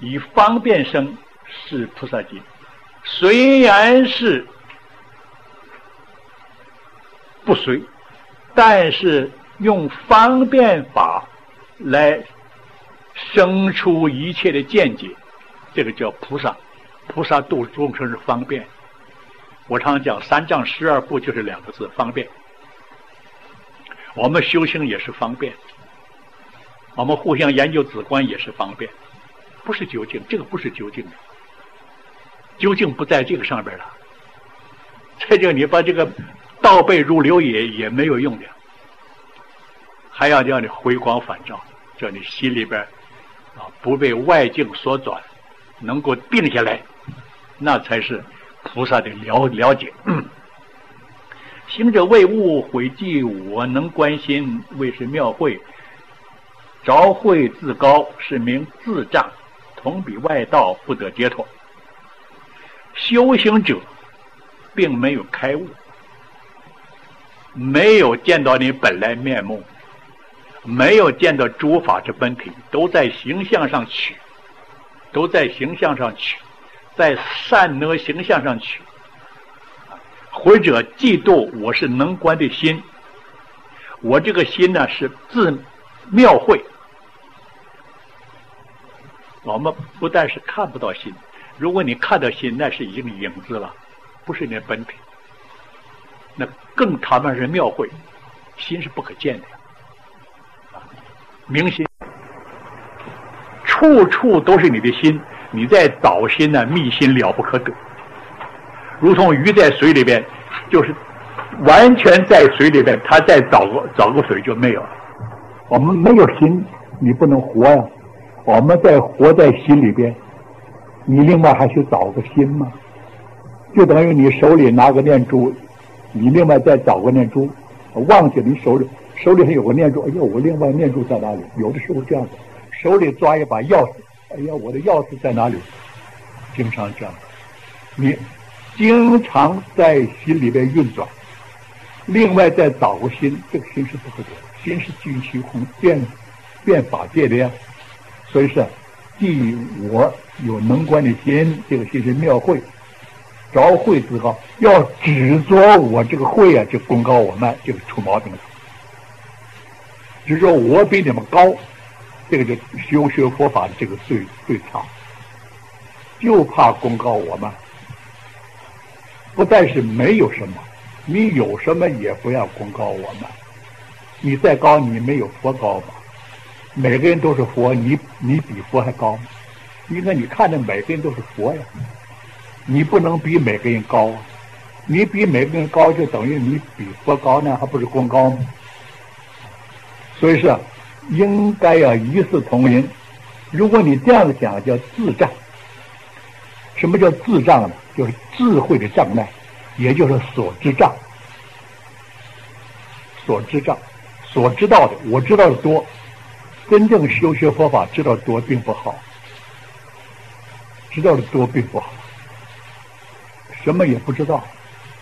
以方便身是菩萨戒，虽然是不随，但是用方便法来生出一切的见解，这个叫菩萨。菩萨度众生是方便。我常常讲三藏十二部就是两个字，方便。我们修行也是方便，我们互相研究止观也是方便，不是究竟，这个不是究竟的，究竟不在这个上边了。在这你把这个倒背如流也没有用的，还要叫你回光返照，叫你心里边不被外境所转，能够定下来，那才是菩萨的了解。行者为物毁迹，我能观心，谓是妙慧。着慧自高，是名自障，同彼外道，不得解脱。修行者并没有开悟，没有见到你本来面目，没有见到诸法之本体，都在形象上取，都在形象上取，在善恶形象上取。或者嫉妒我是能观的心，我这个心呢是自妙慧。我们不但是看不到心，如果你看到心，那是已经影子了，不是你的本体，那更他们是妙慧，心是不可见的。明心处处都是你的心，你在找心呢，觅心了不可得。如同鱼在水里边，就是完全在水里边，它再找个水就没有了。我们没有心，你不能活呀。我们在活在心里边，你另外还去找个心吗？就等于你手里拿个念珠，你另外再找个念珠，忘记你手里还有个念珠，哎呀，我另外念珠在哪里？有的时候这样子，手里抓一把钥匙，哎呀，我的钥匙在哪里？经常这样，你经常在心里边运转，另外再找个心，这个心是不可得，心是具虚空变法界的呀。所以是即我有能观的心，这个心是妙慧，着慧自高，要执着我这个慧啊，就功高我慢，就出毛病了。执着我比你们高，这个就修学佛法的这个最差，就怕功高我慢。不但是没有什么，你有什么也不要功高我慢。你再高，你没有佛高吧？每个人都是佛，你比佛还高吗？因为你看着每个人都是佛呀，你不能比每个人高啊。你比每个人高，就等于你比佛高呢，还不是功高吗？所以是应该要一视同仁。如果你这样讲，叫自障。什么叫自障呢？就是智慧的障碍，也就是所知障。所知障，所知道的，我知道的多。真正修学佛法，知道多并不好，知道的多并不好，什么也不知道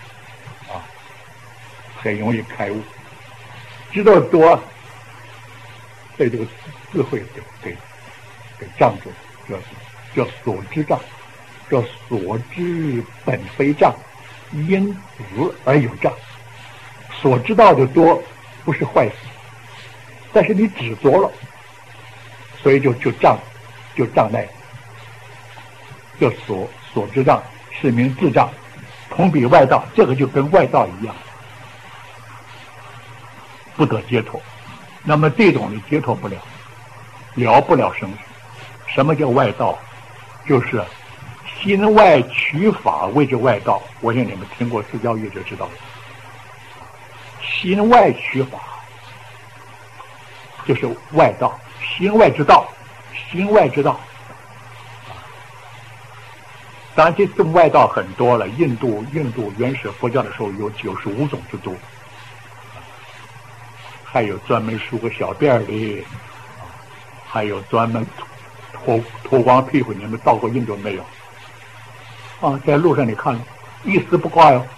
很容易开悟。知道的多，被这个智慧给障住，叫所知障，叫所知本非障，因子而有障。所知道的多不是坏事，但是你执着了，所以就障碍，叫所知障，是名自障，同比外道，这个就跟外道一样，不得解脱。那么这种你解脱不了，了不了生死。什么叫外道？就是心外取法谓之外道。我想你们听过释教义就知道了，心外取法就是外道，心外之道，心外之道。当然这种外道很多了，印度原始佛教的时候有95种之多，还有专门梳个小辫的，还有专门脱光屁股。你们到过印度没有？在路上你看一丝不挂哟，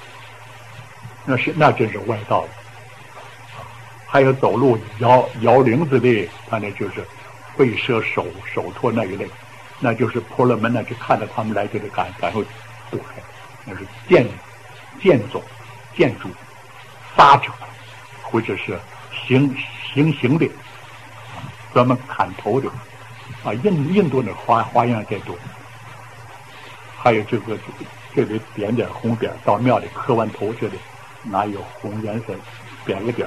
那真是外道了。还有走路摇铃子的，他那就是背蛇手托那一类。 那就是婆罗门呢，就看到他们来就得赶快躲开，那是剑种、剑主、杀者，或者是行的，专门砍头的，印度的花样太多，还有这里点点红点，到庙里磕完头这里哪有红颜色点个点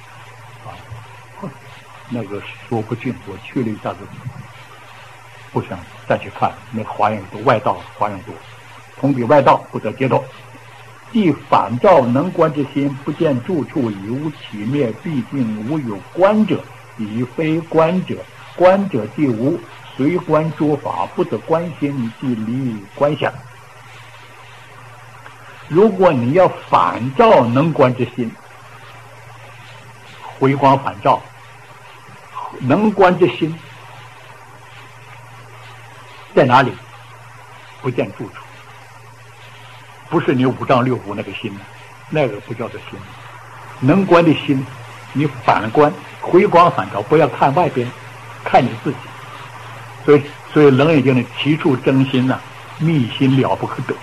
那个说不尽，我去了一下子，不想再去看，那花样多，外道花样多，同比外道不得接受。即反照能观之心，不见住处，以无起灭，毕竟无有观者，以非观者，观者即无，随观诸法，不得观心，即离观想。如果你要反照能观之心，回光返照，能观之心在哪里？不见住处，不是你五脏六腑那个心，那个不叫做心。能观的心，你反观，回光返照，不要看外边，看你自己。所以《楞严经》的其处真心呢，密心了不可得，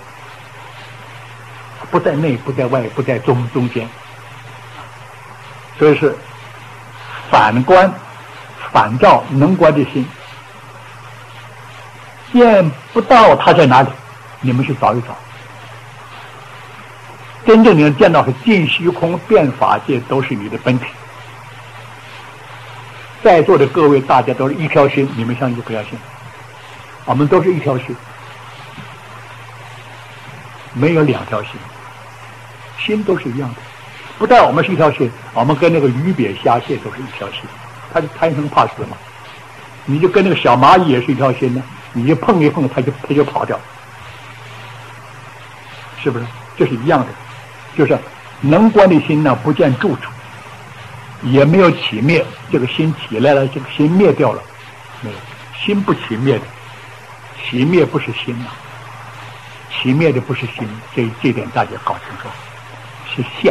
不在内，不在外，不在中间。所以是反观反照能观的心，见不到它在哪里，你们去找一找。真正你能见到是尽虚空遍法界都是你的本体。在座的各位大家都是一条心，你们相信不相信？我们都是一条心，没有两条心，心都是一样的。不但我们是一条心，我们跟那个鱼鳖虾蟹都是一条心。它就贪生怕死嘛，你就跟那个小蚂蚁也是一条心呢，你就碰一碰它就跑掉，是不是？这是一样的，就是能观的心呢，不见住处，也没有起灭，这个心起来了，这个心灭掉了，没有，心不起灭的，起灭不是心啊，起灭的不是心，这点大家搞清楚，是相，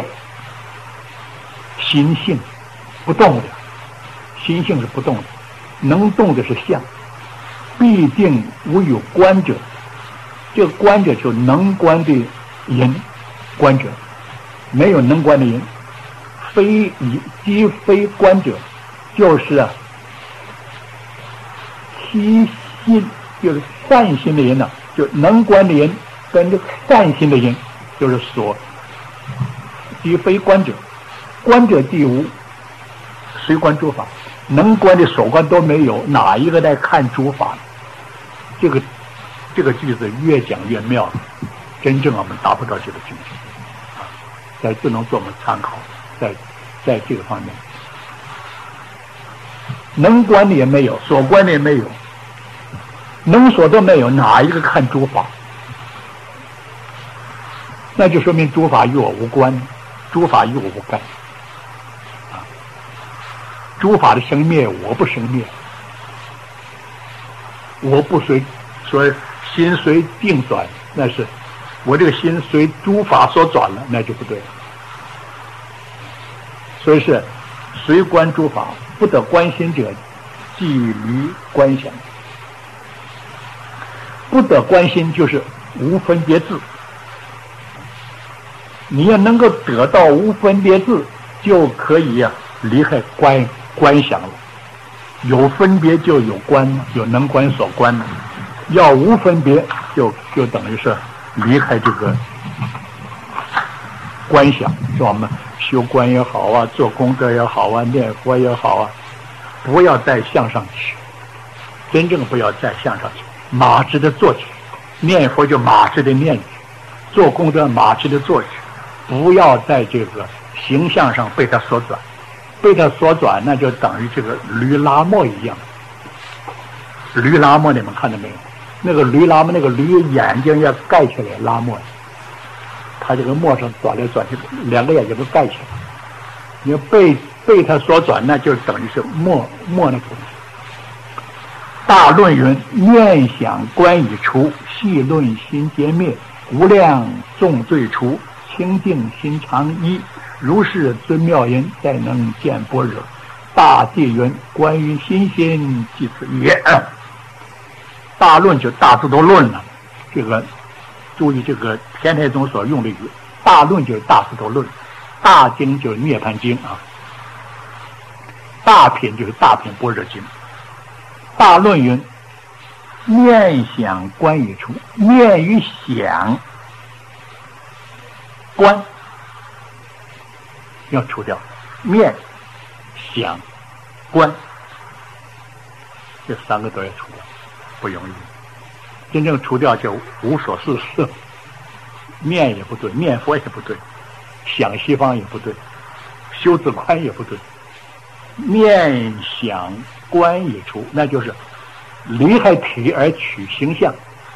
心性不动的。心性是不动的，能动的是相，必定无有观者。这个观者就能观的人，观者没有能观的人，即非观者，就是虚心，就是善心的人呢，就能观的人跟这个善心的人，就是即非观者，观者即无，随观诸法。能观的所观都没有，哪一个在看诸法？这个句子越讲越妙了，真正我们达不到这个境界，在只能做我们参考，在这个方面，能观的也没有，所观的也没有，能所都没有，哪一个看诸法？那就说明诸法与我无关，诸法与我无干。诸法的生灭，我不生灭，我不随，所以心随定转，那是我这个心随诸法所转了，那就不对了。所以是随观诸法，不得观心者，即离观想。不得观心就是无分别智，你要能够得到无分别智，就可以离开观想了。有分别就有观，有能观所观了。要无分别，就等于是离开这个观想。说我们修观也好啊，做功德也好啊，念佛也好啊，不要再向上去，真正不要再向上去，马直的做去。念佛就马直的念去，做功德马直的做去，不要在这个形象上被他所转。被他所转，那就等于这个驴拉磨一样。驴拉磨你们看到没有？那个驴拉磨，那个驴眼睛要盖起来拉磨，他这个磨上转来转去，两个眼睛都盖起来。你要被他所转，那就等于是磨那个东西。大论云：念想观已除，细论心皆灭，无量众罪除，清净心常一。如是尊妙人，再能见般若。大戒云：关于心心即此也。 大论就大字头论了，这个注意这个天台宗所用的语，大论就是大字头论，大经就是涅盘经啊，大品就是大品般若经。大论云：念想观已出，念与想观要除掉，念想观这三个都要除掉，不容易。真正除掉就无所事事，念也不对，念佛也不对，想西方也不对，修自宽也不对，念想观已出，那就是离开体而取形象，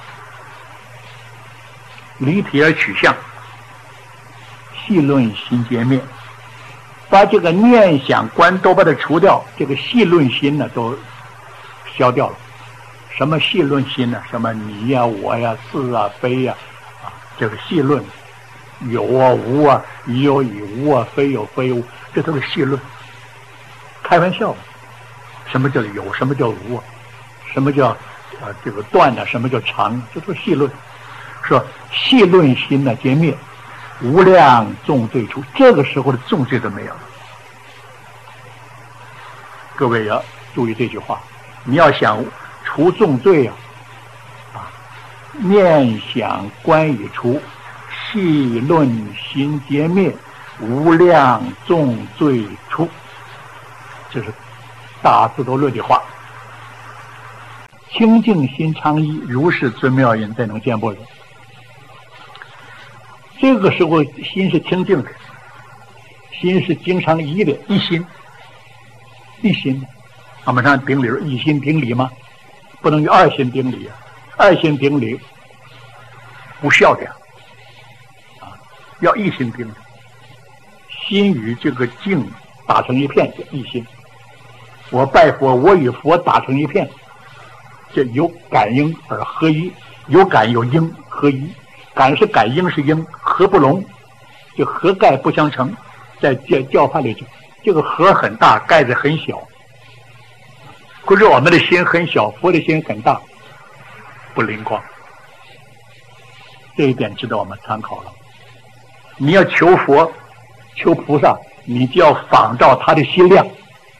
离体而取相，细论心皆灭，把这个念想观都把它除掉，这个细论心呢都消掉了。什么细论心呢？什么你呀、我呀、是啊、非呀，这个细论，有啊、无啊、已有已无啊、非有非无，这都是细论。开玩笑，什么叫有？什么叫无啊？什么叫这个断呢？什么叫常？这都是细论。说细论心呢皆灭，无量重罪出。这个时候的重罪都没有了。各位要注意这句话，你要想除重罪啊，念想观已出，细论心皆灭，无量重罪出。这是大字头论的话。清净心常一，如是尊妙音才能见般若。这个时候心是清净的，心是经常一的，一心，一心。我们上顶礼一心顶礼吗？不能有二心顶礼啊！二心顶礼不孝的要一心顶礼。心与这个境打成一片，叫一心。我拜佛，我与佛打成一片，这有感应而合一，有感有应合一。感是感，应是应，合不拢，就合盖不相成。在教派里，这个合很大，盖子很小。可是我们的心很小，佛的心很大，不灵光。这一点值得我们参考了。你要求佛、求菩萨，你就要仿照他的心量。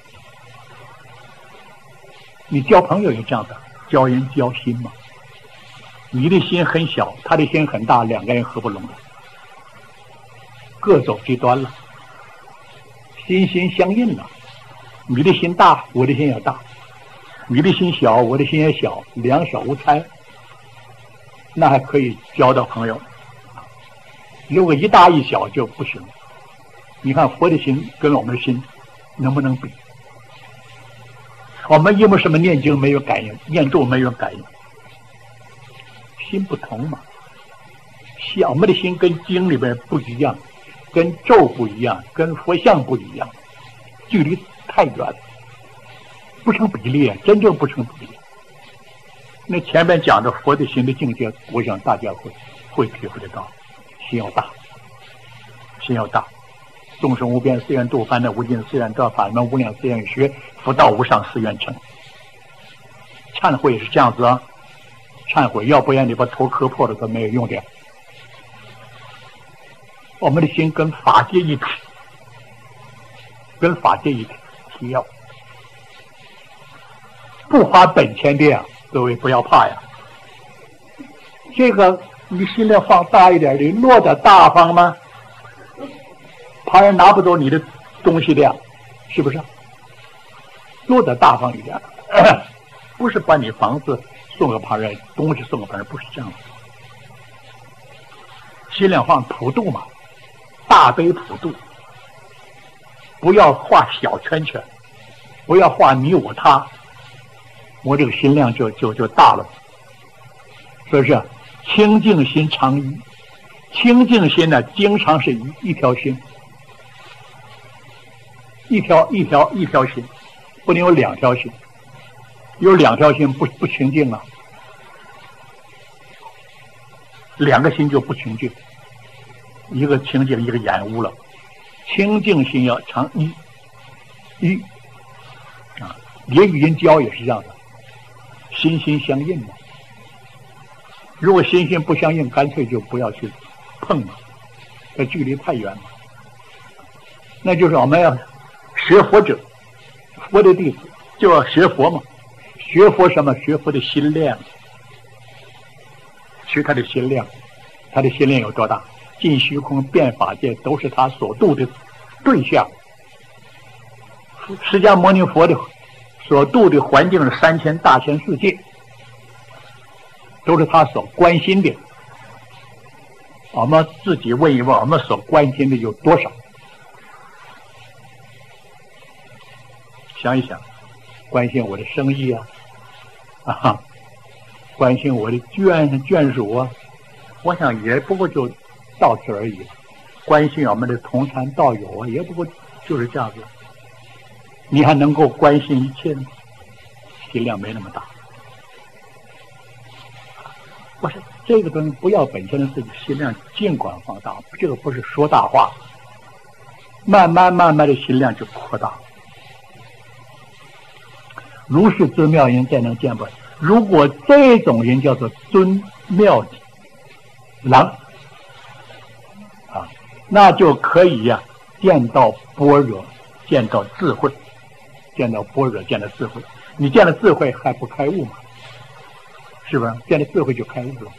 你交朋友也这样的，交人交心嘛。你的心很小，他的心很大，两个人合不拢了，各走极端了，心心相印了。你的心大，我的心也大；你的心小，我的心也小，两小无猜，那还可以交到朋友。如果一大一小就不行。你看佛的心跟我们的心能不能比？我们因为什么念经没有感应，念咒没有感应？心不同嘛，我们的心跟经里边不一样，跟咒不一样，跟佛像不一样，距离太远了，不成比例，真正不成比例。那前面讲的佛的心的境界，我想大家会体会得到。心要大，心要大。众生无边誓愿度，烦恼无尽誓愿断，法门无量誓愿学，福道无上誓愿成。忏悔也是这样子啊。忏悔，要不然你把头磕破了都没有用的。我们的心跟法界一体，跟法界一体，提要不花本钱的呀，各位不要怕呀。这个你心量放大一点，你落得大方吗？旁人拿不走你的东西的呀，是不是？落得大方一点，不是把你房子送给旁人，东西送给旁人，不是这样的。心量放普度嘛，大悲普度，不要画小圈圈，不要画你我他，我这个心量就大了。是不是？清净心常一，清净心呢，经常是一条心，一条心，不能有两条心。有两条心不清净了，两个心就不清净，一个清净，一个染污了。清净心要常一啊，言语音交也是这样的，心心相印嘛。 如果心性不相应，干脆就不要去碰了，这距离太远了。那就是我们要学佛者，佛的弟子就要学佛嘛。学佛什么？学佛的心量，学他的心量。他的心量有多大？尽虚空遍法界都是他所度的对象。释迦牟尼佛的所度的环境是3000大千世界，都是他所关心的。我们自己问一问，我们所关心的有多少？想一想，关心我的生意啊，关心我的眷属啊，我想也不过就到此而已。关心我们的同参道友啊，也不过就是这样子。你还能够关心一切呢？心量没那么大。我说这个东西不要本身的自己心量尽管放大，这个不是说大话，慢慢的心量就扩大。如是尊妙人再能见不？如果这种人叫做尊妙郎啊，那就可以见到般若，见到智慧，见到般若，见到智慧。你见了智慧还不开悟吗？是不是？见了智慧就开悟了。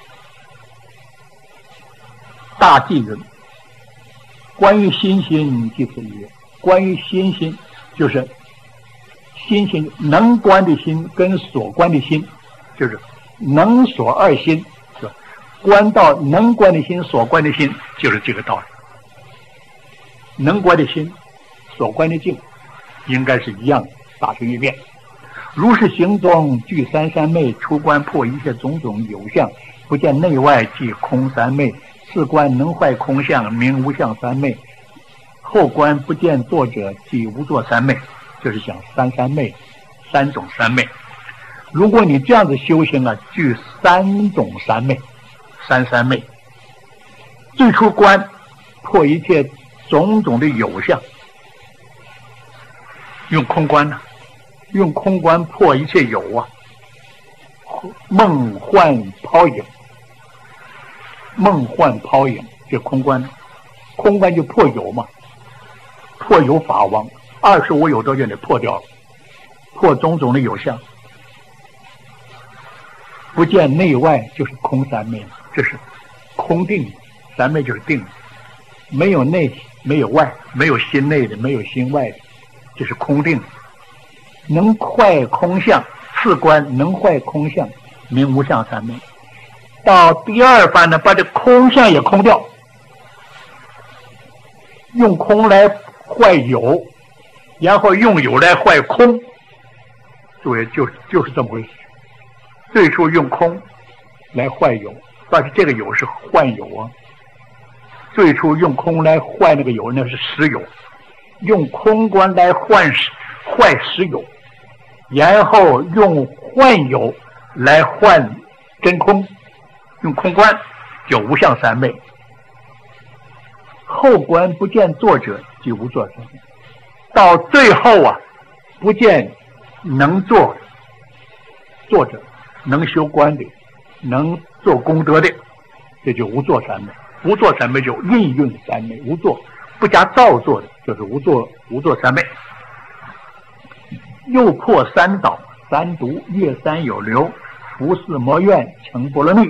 大寂云：关于心心即此曰。关于心心，就是心心能观的心跟所观的心，就是能所二心，是吧？观到能观的心，所观的心，就是这个道理。能观的心，所观的境，应该是一样的，大成一遍。如是行中具三三昧，出观破一切种种有相，不见内外即空三昧。次观能坏空相，名无相三昧。后观不见作者，即无作三昧。就是讲三三昧，三种三昧。如果你这样子修行具三种三昧，三昧。最初观破一切种种的有相，用空观呢？用空观破一切有梦幻泡影，梦幻泡影，这空观，空观就破有嘛，破有法王，25有多就得破掉了，破种种的有相，不见内外就是空三昧，这是空定，三昧就是定，没有内没有外，没有心内的，没有心外的，这是空定。能坏空相，次观能坏空相，名无相三昧。到第二番呢，把这空相也空掉，用空来坏有，然后用有来坏空，对，就是这么回事。最初用空来坏有，但是这个有是幻有啊。最初用空来坏那个有，那是实有，用空观来坏实有，然后用幻有来换真空，用空观就无相三昧。后观不见作者，即无作三昧。到最后不见能做作者，能修观的，能做功德的，这就无作三昧。无作三昧就应运三昧，无作不加造作的，就是无作三昧。又破三倒，三毒，月三有流，服四魔怨，成波罗蜜。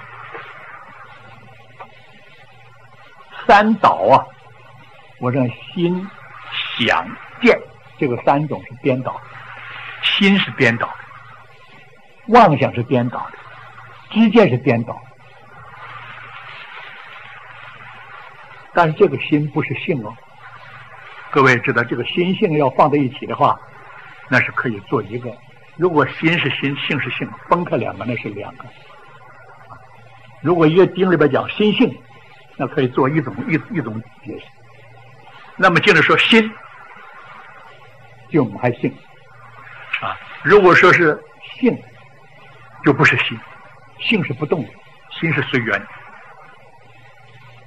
三倒我让心想见这个三种是颠倒的，心是颠倒的，妄想是颠倒的，知见是颠倒的。但是这个心不是性各位知道这个心性要放在一起的话，那是可以做一个。如果心是心，性是性，分开两个那是两个。如果一个经里边讲心性，那可以做一种解释。那么经里说心就还性如果说是性就不是心，性是不动的，心是随缘的。